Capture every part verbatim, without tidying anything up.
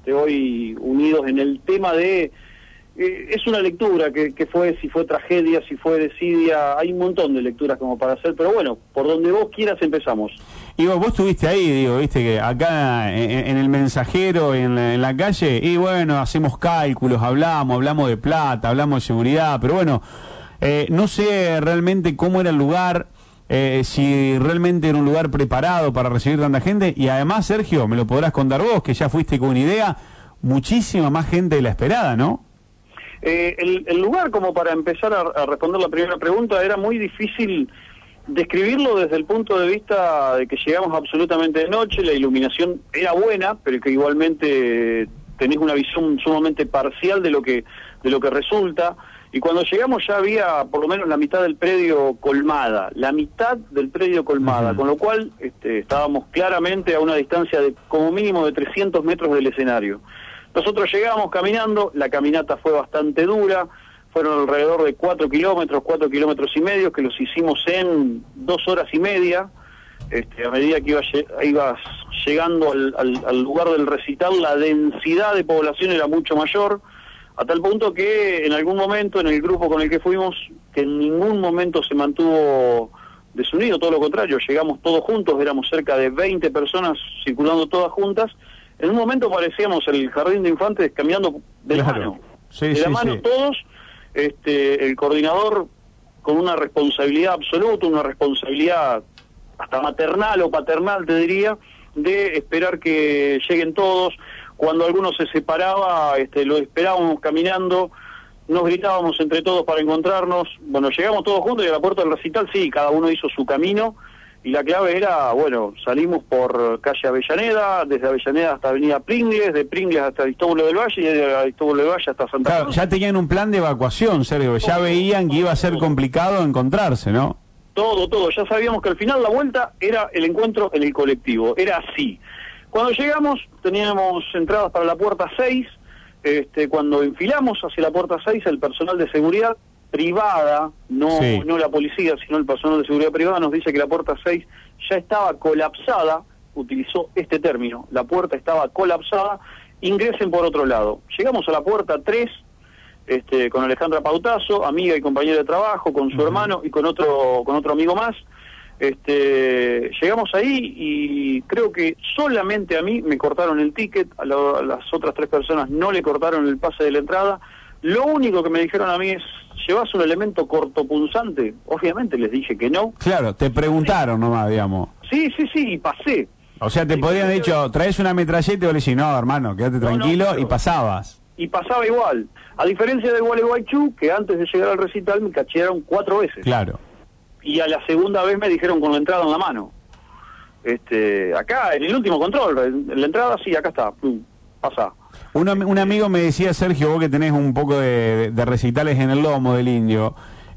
este, hoy unidos en el tema de... Eh, es una lectura que, que fue, si fue tragedia, si fue desidia, hay un montón de lecturas como para hacer, pero bueno, por donde vos quieras empezamos. Y vos, vos estuviste ahí, digo, viste que acá en, en el Mensajero, en la, en la calle, y bueno, hacemos cálculos, hablamos, hablamos de plata, hablamos de seguridad, pero bueno, eh, no sé realmente cómo era el lugar, eh, si realmente era un lugar preparado para recibir tanta gente, y además, Sergio, me lo podrás contar vos, que ya fuiste con una idea, muchísima más gente de la esperada, ¿no? Eh, el, el lugar, como para empezar a, a responder la primera pregunta, era muy difícil describirlo desde el punto de vista de que llegamos absolutamente de noche, la iluminación era buena, pero que igualmente tenés una visión sumamente parcial de lo que de lo que resulta, y cuando llegamos ya había por lo menos la mitad del predio colmada, la mitad del predio colmada, uh-huh. Con lo cual este, estábamos claramente a una distancia de como mínimo de trescientos metros del escenario. Nosotros llegamos caminando, la caminata fue bastante dura, fueron alrededor de cuatro kilómetros, cuatro kilómetros y medio, que los hicimos en dos horas y media. Este, a medida que iba, ibas llegando al, al, al lugar del recital, la densidad de población era mucho mayor, a tal punto que en algún momento, en el grupo con el que fuimos, que en ningún momento se mantuvo desunido, todo lo contrario, llegamos todos juntos, éramos cerca de veinte personas circulando todas juntas. En un momento parecíamos el jardín de infantes caminando de la mano, sí, de la sí, mano sí. Todos, este, el coordinador con una responsabilidad absoluta, una responsabilidad hasta maternal o paternal, te diría, de esperar que lleguen todos. Cuando alguno se separaba, este, lo esperábamos caminando, nos gritábamos entre todos para encontrarnos. Bueno, llegamos todos juntos y a la puerta del recital, sí, cada uno hizo su camino. Y la clave era, bueno, salimos por calle Avellaneda, desde Avellaneda hasta Avenida Pringles, de Pringles hasta Aristóbulo del Valle y de Aristóbulo del Valle hasta Santa Cruz. Claro, ya tenían un plan de evacuación, Sergio, ya todo, veían que iba a ser todo. complicado encontrarse, ¿no? Todo, todo, ya sabíamos que al final la vuelta era el encuentro en el colectivo, era así. Cuando llegamos teníamos entradas para la puerta seis, este, cuando enfilamos hacia la puerta seis el personal de seguridad privada, no, sí. no la policía, sino el personal de seguridad privada, nos dice que la puerta seis ya estaba colapsada, utilizó este término, la puerta estaba colapsada, ingresen por otro lado. Llegamos a la puerta tres, este, con Alejandra Pautazo, amiga y compañera de trabajo, con su uh-huh. hermano y con otro, con otro amigo más. Este, llegamos ahí y creo que solamente a mí me cortaron el ticket, a, lo, a las otras tres personas no le cortaron el pase de la entrada. Lo único que me dijeron a mí es, ¿llevas un elemento cortopunzante? Obviamente les dije que no. Claro, te preguntaron nomás, digamos. Sí, sí, sí, y pasé. O sea, te sí, podían haber dicho, traes una metralleta y vos le decís, no, hermano, quédate no, tranquilo, no, pero... y pasabas. Y pasaba igual. A diferencia de Gualeguaychú, que antes de llegar al recital me cachearon cuatro veces. Claro. Y a la segunda vez me dijeron con la entrada en la mano. Este, acá, en el último control, en la entrada, sí, acá está, plum, pasa. Un, un amigo me decía, Sergio, vos que tenés un poco de, de recitales en el lomo del Indio,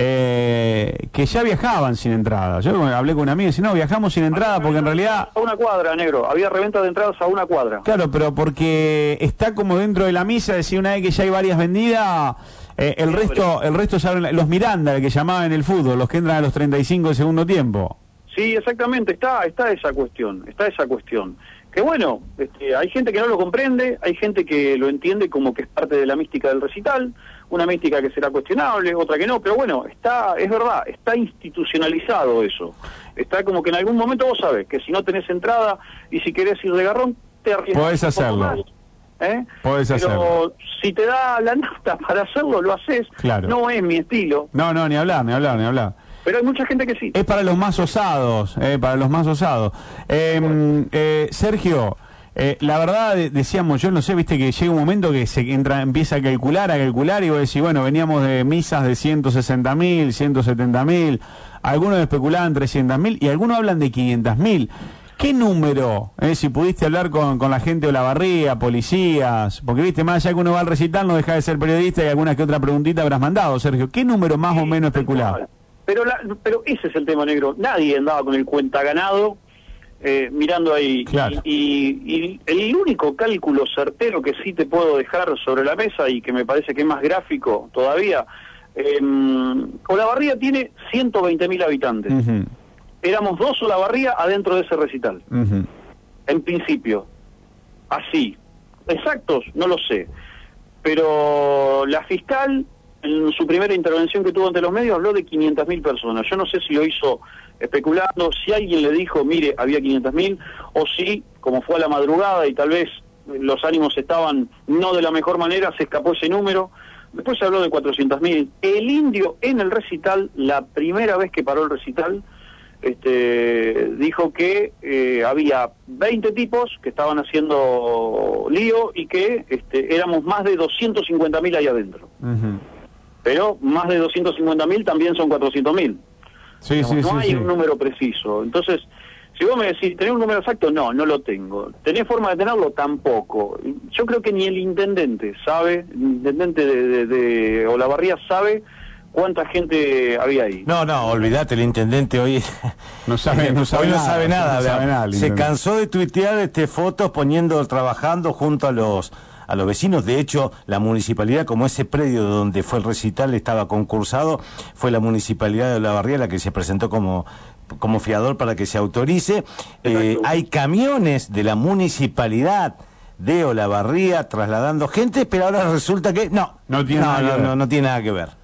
eh, que ya viajaban sin entrada. Yo hablé con un amigo y decía, no, viajamos sin entrada porque en realidad... A una cuadra, negro, había reventa de entradas a una cuadra. Claro, pero porque está como dentro de la misa, decía una vez que ya hay varias vendidas, eh, el sí, resto el resto ya, los Miranda, que llamaban en el fútbol, los que entran a los treinta y cinco de segundo tiempo. Sí, exactamente, está, está esa cuestión, está esa cuestión. Que bueno, este, hay gente que no lo comprende, hay gente que lo entiende como que es parte de la mística del recital, una mística que será cuestionable, otra que no, pero bueno, está, es verdad, está institucionalizado eso. Está como que en algún momento vos sabés que si no tenés entrada y si querés ir de garrón, te arriesgas. Podés hacerlo. Más, ¿eh? Podés pero hacerlo. Si te da la nafta para hacerlo, lo haces. Claro. No es mi estilo. No, no, ni hablar, ni hablar, ni hablar. Pero hay mucha gente que sí. Es para los más osados, eh, para los más osados. Eh, bueno. eh, Sergio, eh, la verdad, decíamos, yo no sé, viste que llega un momento que se entra, empieza a calcular, a calcular, y vos decís, bueno, veníamos de misas de ciento sesenta mil, ciento setenta mil, algunos especulaban trescientos mil, y algunos hablan de quinientos mil. ¿Qué número, eh, si pudiste hablar con, con la gente de Olavarría, policías, porque viste, más allá que uno va al recital, no deja de ser periodista y alguna que otra preguntita habrás mandado, Sergio, ¿qué número más sí, o menos especulaba? Pero, la, pero ese es el tema, negro. Nadie andaba con el cuenta ganado eh, mirando ahí. Claro. Y, y, y el único cálculo certero que sí te puedo dejar sobre la mesa y que me parece que es más gráfico todavía, eh, Olavarría tiene ciento veinte mil habitantes. Uh-huh. Éramos dos Olavarría adentro de ese recital. Uh-huh. En principio. Así. exactos no lo sé, pero la fiscal en su primera intervención que tuvo ante los medios habló de quinientas mil personas. Yo no sé si lo hizo especulando, si alguien le dijo, mire, había quinientas mil, o si, como fue a la madrugada y tal vez los ánimos estaban no de la mejor manera, se escapó ese número. Después se habló de cuatrocientos mil. El Indio en el recital, la primera vez que paró el recital, este, dijo que eh, había veinte tipos que estaban haciendo lío y que este, éramos más de doscientos cincuenta mil ahí adentro. Uh-huh. Pero más de doscientos cincuenta mil también son cuatrocientos mil. Sí, no, sí, no sí, hay sí. un número preciso. Entonces, si vos me decís, ¿tenés un número exacto? No, no lo tengo. ¿Tenés forma de tenerlo? Tampoco. Yo creo que ni el intendente sabe, el intendente de, de, de Olavarría sabe cuánta gente había ahí. No, no, olvídate, el intendente hoy no sabe, no sabe hoy no nada, sabe nada. no sabe nada Se cansó de tuitear este fotos poniendo, trabajando junto a los a los vecinos. De hecho, la municipalidad, como ese predio donde fue el recital estaba concursado, fue la municipalidad de Olavarría la que se presentó como como fiador para que se autorice. Eh, hay camiones de la municipalidad de Olavarría trasladando gente, pero ahora resulta que no, no tiene, no, nada, no, que no, no tiene nada que ver.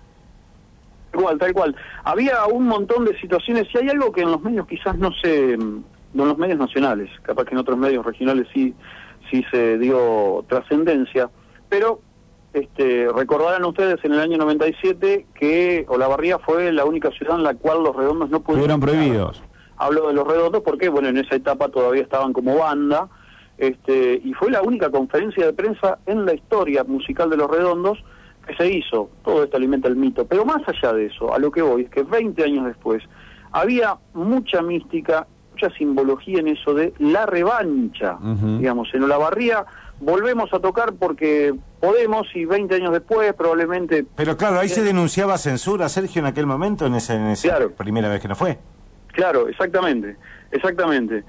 Tal cual, tal cual. Había un montón de situaciones, y hay algo que en los medios quizás no se, no en los medios nacionales, capaz que en otros medios regionales sí, sí se dio trascendencia, pero este, recordarán ustedes en el año noventa y siete que Olavarría fue la única ciudad en la cual los redondos no pudieron... Fueron prohibidos. Hablo de los redondos porque, bueno, en esa etapa todavía estaban como banda, este, y fue la única conferencia de prensa en la historia musical de los redondos que se hizo. Todo esto alimenta el mito, pero más allá de eso, a lo que voy es que veinte años después había mucha mística, mucha simbología en eso de la revancha. Uh-huh. Digamos, en Olavarría volvemos a tocar porque podemos, y veinte años después probablemente... Pero claro, ahí eh, se denunciaba censura, Sergio, en aquel momento, en, ese, en esa claro. primera vez que no fue. Claro, exactamente, exactamente.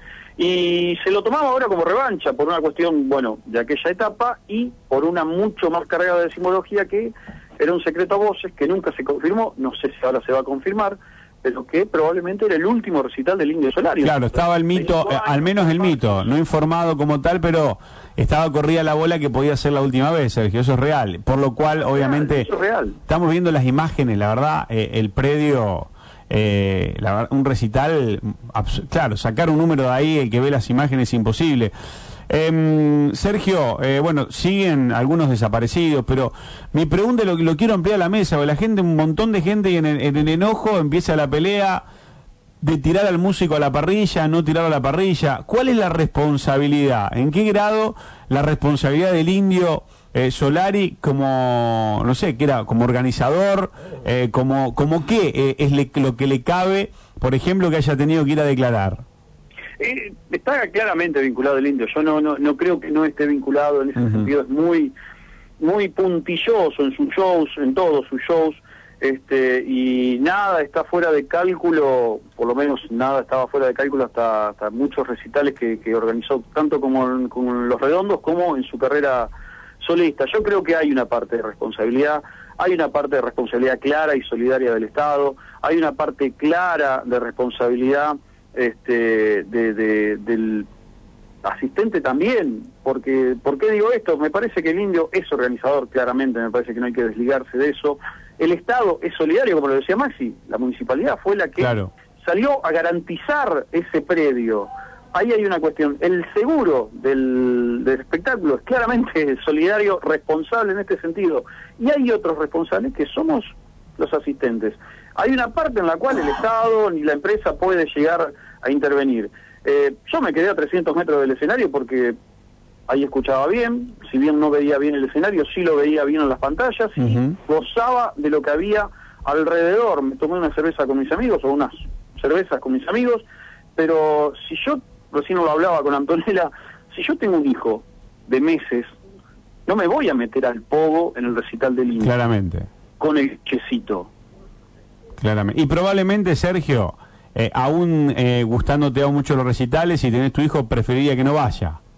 Y se lo tomaba ahora como revancha por una cuestión, bueno, de aquella etapa y por una mucho más cargada de simbología que era un secreto a voces que nunca se confirmó, no sé si ahora se va a confirmar, pero que probablemente era el último recital del Indio Solari. Claro, estaba el mito, eh, al menos el mito, no informado como tal, pero estaba corrida la bola que podía ser la última vez, Sergio, eso es real. Por lo cual, es obviamente, real, eso es real. Estamos viendo las imágenes, la verdad, eh, el predio... Eh, la, un recital, claro, sacar un número de ahí, el que ve las imágenes es imposible. Eh, Sergio, eh, bueno, siguen algunos desaparecidos, pero mi pregunta lo, lo quiero ampliar a la mesa, porque la gente, un montón de gente y en el, en el enojo empieza la pelea de tirar al músico a la parrilla, no tirar a la parrilla. ¿Cuál es la responsabilidad? ¿En qué grado la responsabilidad del Indio Eh, Solari como, no sé, que era como organizador, eh, como como qué eh, es le, lo que le cabe, por ejemplo, que haya tenido que ir a declarar? Eh, está claramente vinculado el Indio, yo no no no creo que no esté vinculado en ese uh-huh. sentido, es muy muy puntilloso en sus shows, en todos sus shows, este y nada está fuera de cálculo, por lo menos nada estaba fuera de cálculo hasta, hasta muchos recitales que, que organizó, tanto como con Los Redondos como en su carrera solista. Yo creo que hay una parte de responsabilidad, hay una parte de responsabilidad clara y solidaria del Estado, hay una parte clara de responsabilidad este, de, de, del asistente también, porque, ¿por qué digo esto? Me parece que el Indio es organizador, claramente, me parece que no hay que desligarse de eso. El Estado es solidario, como lo decía Maxi, la municipalidad fue la que claro. salió a garantizar ese predio. Ahí hay una cuestión, el seguro del, del espectáculo es claramente solidario, responsable en este sentido, y hay otros responsables que somos los asistentes. Hay una parte en la cual el Estado ni la empresa puede llegar a intervenir. Eh, yo me quedé a trescientos metros del escenario porque ahí escuchaba bien, si bien no veía bien el escenario, sí lo veía bien en las pantallas, y uh-huh. gozaba de lo que había alrededor. Me tomé una cerveza con mis amigos, o unas cervezas con mis amigos, pero si yo... recién lo hablaba con Antonella, si yo tengo un hijo de meses, no me voy a meter al pogo en el recital del Indio. Claramente. Con el checito. Claramente. Y probablemente, Sergio, eh, aún eh, gustándote aún mucho los recitales, si tenés tu hijo, preferiría que no vaya.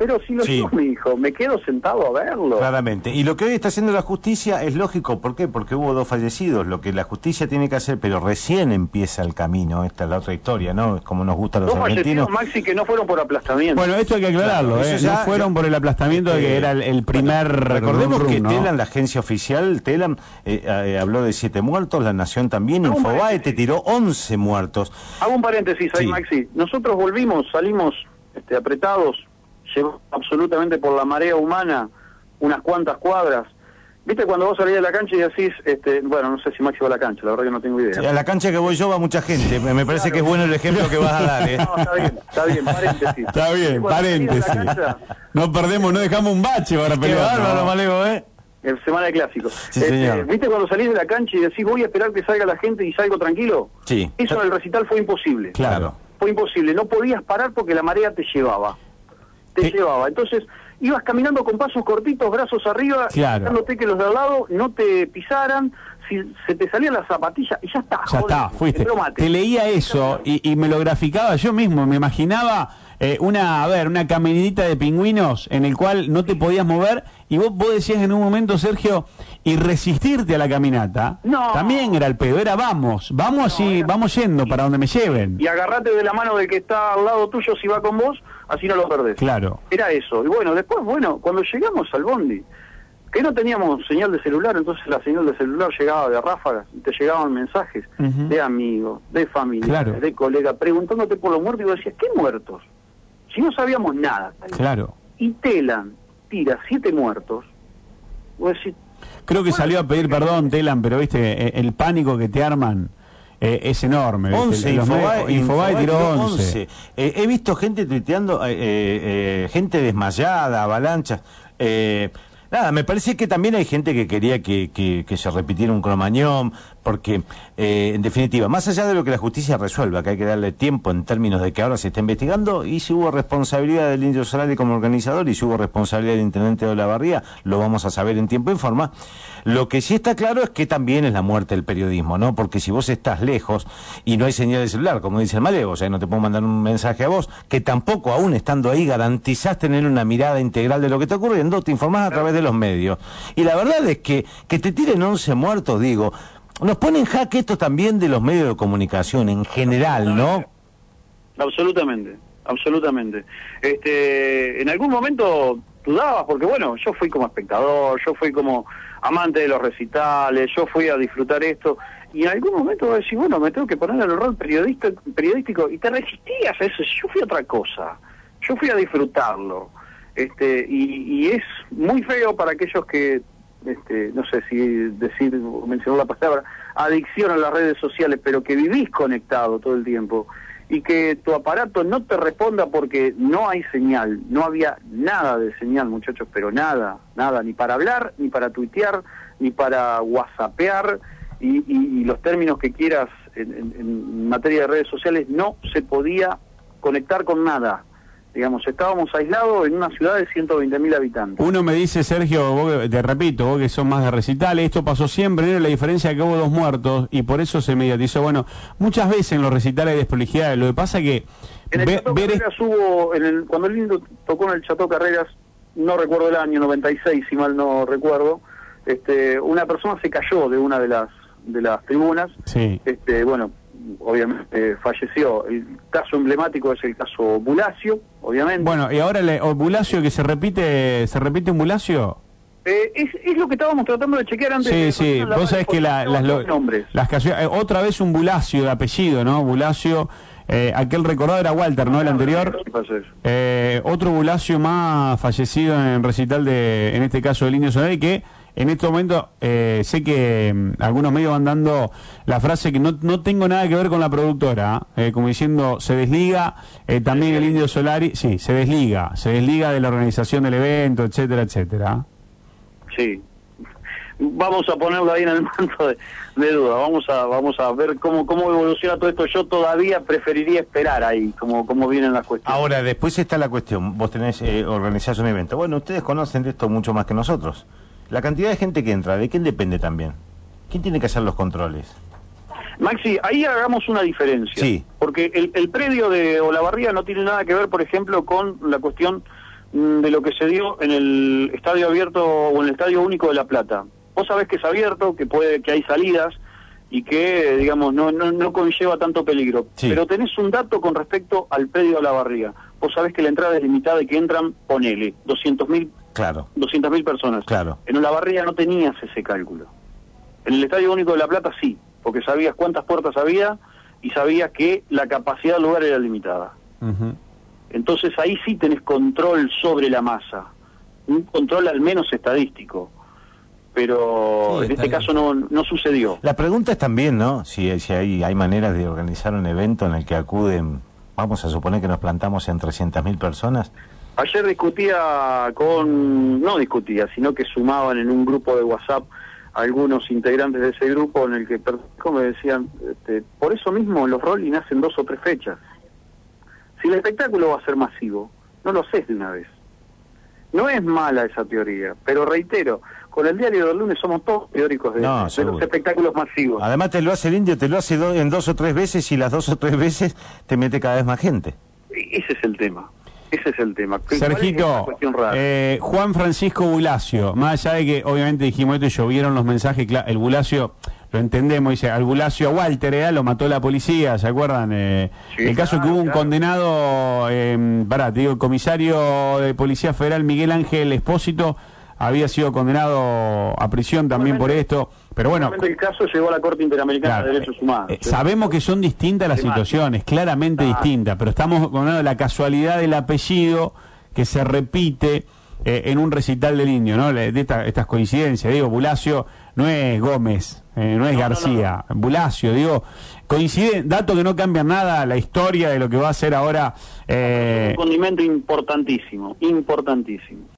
pero si lo Sí. sos, mi hijo, me quedo sentado a verlo. Claramente. Y lo que hoy está haciendo la justicia es lógico. ¿Por qué? Porque hubo dos fallecidos. Lo que la justicia tiene que hacer, pero recién empieza el camino. Esta es la otra historia, ¿no? Es como nos gusta a los Dos argentinos. fallecidos, Maxi, que no fueron por aplastamiento. Bueno, esto hay que aclararlo, Claro, ¿eh? eso ya- no fueron por el aplastamiento de que Eh, era el, el primer... Recordemos rum, que ¿no? Telam, la agencia oficial, Telam, eh, eh, habló de siete muertos, La Nación también, Hago un Infobae paréntesis. te tiró once muertos. Hago un paréntesis ahí, Sí. Maxi. Nosotros volvimos, salimos este, apretados, llevamos absolutamente por la marea humana unas cuantas cuadras. ¿Viste cuando vos salís de la cancha y decís, este, bueno, no sé si Maxi va a la cancha, la verdad que no tengo idea. Sí, a la cancha que voy yo va mucha gente. Me, me parece Claro. que es bueno el ejemplo que vas a dar, ¿eh? No, está bien, está bien, paréntesis. Está bien, Cuando salís de la paréntesis. cancha, No perdemos, no dejamos un bache para Qué pelear. bárbaro, ¿no? Malego, ¿eh? en semana de clásicos. Sí, señor. ¿Viste cuando salís de la cancha y decís, voy a esperar que salga la gente y salgo tranquilo? Sí. Eso en el recital fue imposible. Claro. Fue imposible, no podías parar porque la marea te llevaba. Te Te- llevaba. Entonces, ibas caminando con pasos cortitos, brazos arriba, Claro. dándote que los de al lado no te pisaran, si se te salían las zapatillas, y ya está. Ya joder, está, fuiste. entró mate. Te leía eso y, y me lo graficaba yo mismo. Me imaginaba eh, una, a ver, una caminidita de pingüinos en el cual no te podías mover y vos, vos decías en un momento, Sergio, y resistirte a la caminata. No. También era el pedo, era vamos, vamos No, y era- vamos yendo para donde me lleven. Y agarrate de la mano del que está al lado tuyo si va con vos, así no lo perdés. Claro. Era eso. Y bueno, después, bueno, cuando llegamos al bondi, que no teníamos señal de celular, entonces la señal de celular llegaba de ráfagas, y te llegaban mensajes Ujú. de amigos, de familia, Claro. de colegas, preguntándote por los muertos, y vos decías, ¿qué muertos? Si no sabíamos nada. Claro. Y Telam tira siete muertos, vos decís, Creo que salió a pedir perdón, Telam, pero viste, eh, el pánico que te arman eh, es enorme. ¿viste? once, Los Infobae, medios- Infobae tiró once. once. Eh, he visto gente tuiteando, eh, eh, eh, gente desmayada, avalanchas. Eh, nada, me parece que también hay gente que quería que, que, que se repitiera un cromañón, porque, eh, en definitiva, más allá de lo que la justicia resuelva, que hay que darle tiempo en términos de que ahora se está investigando, y si hubo responsabilidad del Indio Solari como organizador, y si hubo responsabilidad del intendente de Olavarría, lo vamos a saber en tiempo y forma. Lo que sí está claro es que también es la muerte del periodismo, ¿no? Porque si vos estás lejos y no hay señal de celular, como dice el Malego, o sea, no te puedo mandar un mensaje a vos, que tampoco, aún estando ahí, garantizás tener una mirada integral de lo que está ocurriendo, te informás a través de los medios. Y la verdad es que que te tiren once muertos, digo, nos pone en jaque esto también de los medios de comunicación en general, ¿no? absolutamente, absolutamente. Este, en algún momento dudabas, porque bueno, yo fui como espectador, yo fui como amante de los recitales, yo fui a disfrutar esto, y en algún momento vos decís, bueno, me tengo que poner en el rol periodista, periodístico, y te resistías a eso. Yo fui a otra cosa, yo fui a disfrutarlo, este, y, y es muy feo para aquellos que, este, no sé si decir, mencionar la palabra, adicción a las redes sociales, pero que vivís conectado todo el tiempo, y que tu aparato no te responda porque no hay señal, no había nada de señal, muchachos, pero nada, nada, ni para hablar, ni para tuitear, ni para whatsappear, y, y, y los términos que quieras en, en, en materia de redes sociales, no se podía conectar con nada. Digamos, estábamos aislados en una ciudad de ciento veinte mil habitantes. Uno me dice, Sergio, vos, que- te repito, vos que son más de recitales, esto pasó siempre, ¿no? La diferencia es que hubo dos muertos y por eso se mediatizó. Bueno, muchas veces en los recitales de desprolijidades, lo que pasa que En el ve- Chateau ver Carreras hubo, en el, cuando el Lindo tocó en el Chateau Carreras, no recuerdo el año, noventa y seis, si mal no recuerdo, este, una persona se cayó de una de las de las tribunas, Sí. este, bueno, obviamente eh, falleció. El caso emblemático es el caso Bulacio, obviamente. Bueno, y ahora le, o Bulacio, que se repite, ¿se repite un Bulacio? Eh, es, es lo que estábamos tratando de chequear antes. Sí, de sí, la vos sabés que la- las, lo- los nombres. las canciones- eh, otra vez un Bulacio de apellido, ¿no? Bulacio, eh, aquel recordado era Walter, ¿no? El anterior. ¿Qué pasa eso? Eh, otro Bulacio más fallecido en recital de, en este caso, del Indio Solari, que en este momento eh, sé que mm, algunos medios van dando la frase que no, no tengo nada que ver con la productora, eh, como diciendo, se desliga eh, también el Indio Solari, sí, se desliga, se desliga de la organización del evento, etcétera, etcétera. Sí. Vamos a ponerlo ahí en el manto de, de duda. Vamos a vamos a ver cómo cómo evoluciona todo esto. Yo todavía preferiría esperar ahí, como cómo vienen las cuestiones. Ahora, después está la cuestión, vos tenés, eh, organizás un evento. Bueno, ustedes conocen de esto mucho más que nosotros. La cantidad de gente que entra, ¿de quién depende también? ¿Quién tiene que hacer los controles? Maxi, ahí hagamos una diferencia. Sí. Porque el, el predio de Olavarría no tiene nada que ver, por ejemplo, con la cuestión mm, de lo que se dio en el estadio abierto o en el Estadio Único de La Plata. Vos sabés que es abierto, que puede, que hay salidas y que, digamos, no, no, no conlleva tanto peligro. Sí. Pero tenés un dato con respecto al predio de La Barriga. Vos sabés que la entrada es limitada y que entran, ponele, doscientos mil Claro. doscientas mil personas. Claro. En La Barriga no tenías ese cálculo. En el Estadio Único de La Plata sí, porque sabías cuántas puertas había y sabías que la capacidad del lugar era limitada. Uh-huh. Entonces ahí sí tenés control sobre la masa, un control al menos estadístico, pero Sí, en este bien. caso no, no sucedió. La pregunta es también, ¿no? Si, si hay, hay maneras de organizar un evento en el que acuden, vamos a suponer que nos plantamos en trescientas mil personas. Ayer discutía con, no discutía, sino que sumaban en un grupo de WhatsApp algunos integrantes de ese grupo en el que me decían, este, por eso mismo los Rolling hacen dos o tres fechas. Si el espectáculo va a ser masivo, no lo haces de una vez. No es mala esa teoría, pero reitero, con el diario del lunes somos todos teóricos de, No, de los espectáculos masivos. Además te lo hace el indio, te lo hace do, en dos o tres veces y las dos o tres veces te mete cada vez más gente. Ese es el tema. Ese es el tema. Sergito, eh, Juan Francisco Bulacio, más allá de que obviamente dijimos esto y llovieron los mensajes, claro, el Bulacio, lo entendemos, dice, al Bulacio Walter, eh, lo mató la policía, ¿se acuerdan? Eh, sí, el caso claro, que hubo un claro. condenado, eh, pará, te digo, el comisario de Policía Federal Miguel Ángel Espósito había sido condenado a prisión también por esto, pero bueno... El caso llegó a la Corte Interamericana claro, de Derechos Humanos. eh, sabemos que son distintas las situaciones, claramente distintas, pero estamos con la casualidad del apellido que se repite eh, en un recital del indio, ¿no? De esta, estas coincidencias, digo, Bulacio no es Gómez, eh, no es No, García, no, no. Bulacio, digo, coincide, dato que no cambia nada la historia de lo que va a ser ahora... Eh, un condimento importantísimo, importantísimo.